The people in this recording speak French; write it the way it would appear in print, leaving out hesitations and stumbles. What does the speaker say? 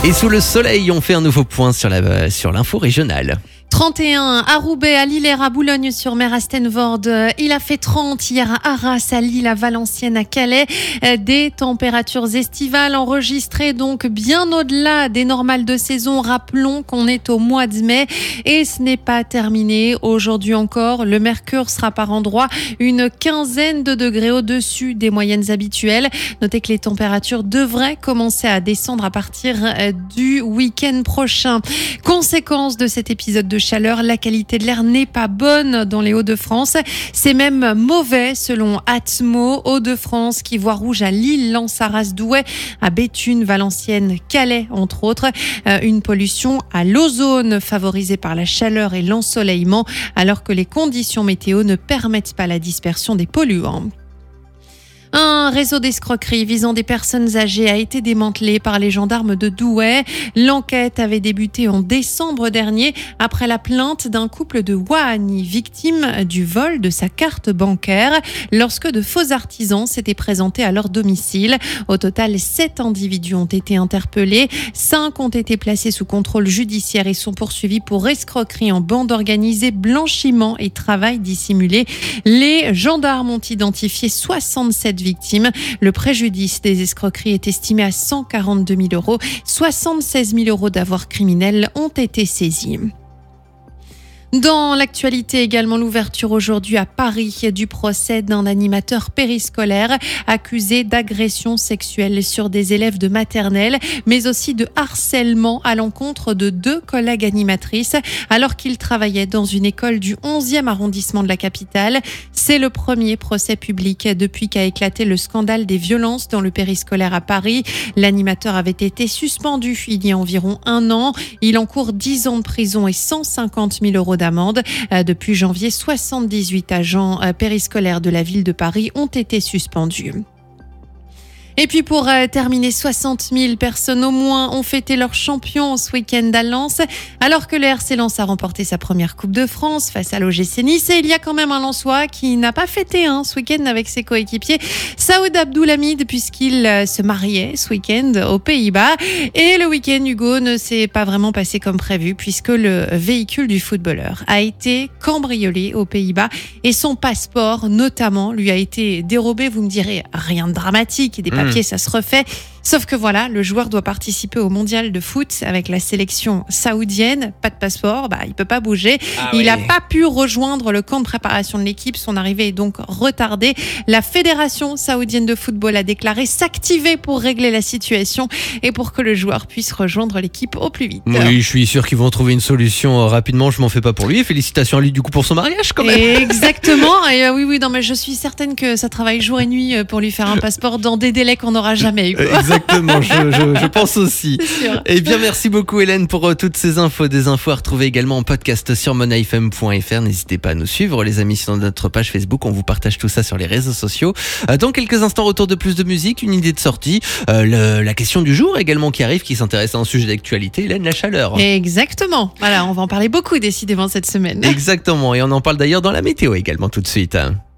Et sous le soleil, on fait un nouveau point sur l'info régionale. 31 à Roubaix, à Lillers, à Boulogne-sur-Mer, à Steenvoorde. Il a fait 30 hier à Arras, à Lille, à Valenciennes, à Calais. Des températures estivales enregistrées donc bien au-delà des normales de saison. Rappelons qu'on est au mois de mai et ce n'est pas terminé. Aujourd'hui encore, le mercure sera par endroits une quinzaine de degrés au-dessus des moyennes habituelles. Notez que les températures devraient commencer à descendre à partir du week-end prochain. Conséquence de cet épisode de chaleur, la qualité de l'air n'est pas bonne dans les Hauts-de-France. C'est même mauvais selon Atmo. Hauts-de-France qui voit rouge à Lille, Lens, Arras, Douai, à Béthune, Valenciennes, Calais entre autres. Une pollution à l'ozone favorisée par la chaleur et l'ensoleillement alors que les conditions météo ne permettent pas la dispersion des polluants. Un réseau d'escroquerie visant des personnes âgées a été démantelé par les gendarmes de Douai. L'enquête avait débuté en décembre dernier après la plainte d'un couple de Wahani, victime du vol de sa carte bancaire lorsque de faux artisans s'étaient présentés à leur domicile. Au total, 7 individus ont été interpellés. 5 ont été placés sous contrôle judiciaire et sont poursuivis pour escroquerie en bande organisée, blanchiment et travail dissimulé. Les gendarmes ont identifié 67 victimes. Le préjudice des escroqueries est estimé à 142 000 €. 76 000 € d'avoirs criminels ont été saisis. Dans l'actualité également, l'ouverture aujourd'hui à Paris du procès d'un animateur périscolaire accusé d'agression sexuelle sur des élèves de maternelle, mais aussi de harcèlement à l'encontre de 2 collègues animatrices alors qu'ils travaillaient dans une école du 11e arrondissement de la capitale. C'est le premier procès public depuis qu'a éclaté le scandale des violences dans le périscolaire à Paris. L'animateur avait été suspendu il y a environ 1 an. Il encourt 10 ans de prison et 150 000 € d'amende. Depuis janvier, 78 agents périscolaires de la ville de Paris ont été suspendus. Et puis pour terminer, 60 000 personnes au moins ont fêté leur champion ce week-end à Lens, alors que le RC Lens a remporté sa première Coupe de France face à l'OGC Nice. Et il y a quand même un Lensois qui n'a pas fêté ce week-end avec ses coéquipiers, Saoud Abdoulhamid, puisqu'il se mariait ce week-end aux Pays-Bas. Et le week-end, Hugo, ne s'est pas vraiment passé comme prévu, puisque le véhicule du footballeur a été cambriolé aux Pays-Bas et son passeport, notamment, lui a été dérobé. Vous me direz, rien de dramatique, des papiers, ça se refait. Sauf que voilà, le joueur doit participer au mondial de foot avec la sélection saoudienne. Pas de passeport, il peut pas bouger. Il n'a pas pu rejoindre le camp de préparation de l'équipe. Son arrivée est donc retardée. La fédération saoudienne de football a déclaré s'activer pour régler la situation et pour que le joueur puisse rejoindre l'équipe au plus vite. Oui, je suis sûr qu'ils vont trouver une solution rapidement. Je m'en fais pas pour lui. Félicitations à lui du coup pour son mariage quand même. Exactement. Et oui, non, mais je suis certaine que ça travaille jour et nuit pour lui faire un passeport dans des délais qu'on n'aura jamais eu. Exactement, je pense aussi. C'est sûr. Eh bien, merci beaucoup Hélène pour toutes ces infos. Des infos à retrouver également en podcast sur moneyfm.fr. N'hésitez pas à nous suivre, les amis, sur notre page Facebook. On vous partage tout ça sur les réseaux sociaux. Dans quelques instants, retour de plus de musique, une idée de sortie. La question du jour également qui arrive, qui s'intéresse à un sujet d'actualité, Hélène, la chaleur. Exactement. Voilà, on va en parler beaucoup décidément cette semaine. Exactement. Et on en parle d'ailleurs dans la météo également tout de suite.